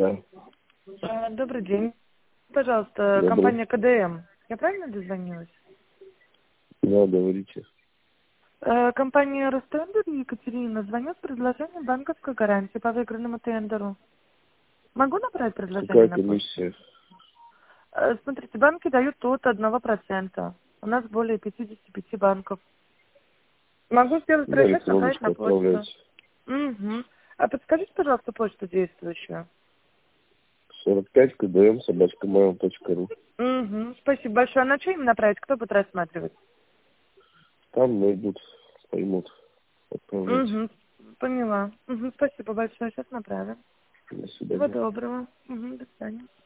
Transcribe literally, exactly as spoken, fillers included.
Да. А, Добрый день. Пожалуйста, Добрый. компания КДМ. Я правильно дозвонилась? Да, говорите. Э, Компания Ростендер Екатерина звонит с предложением банковской гарантии по выигранному тендеру. Могу направить предложение Какая на почту? комиссия? Э, Смотрите, банки дают от одного процента. У нас более пятидесяти пяти банков. Могу сделать На расчет, направить электроночку на почту. отправляйте. Угу. А подскажите, пожалуйста, почту действующую. сорок пять кдм собачка mail точка ру. Угу. Спасибо большое. А на что им направить? Кто будет рассматривать? Там найдут, поймут. Отправляйте. Угу. Поняла. Угу. Спасибо большое. Сейчас направим. До Всего свидания. доброго. Угу. До свидания.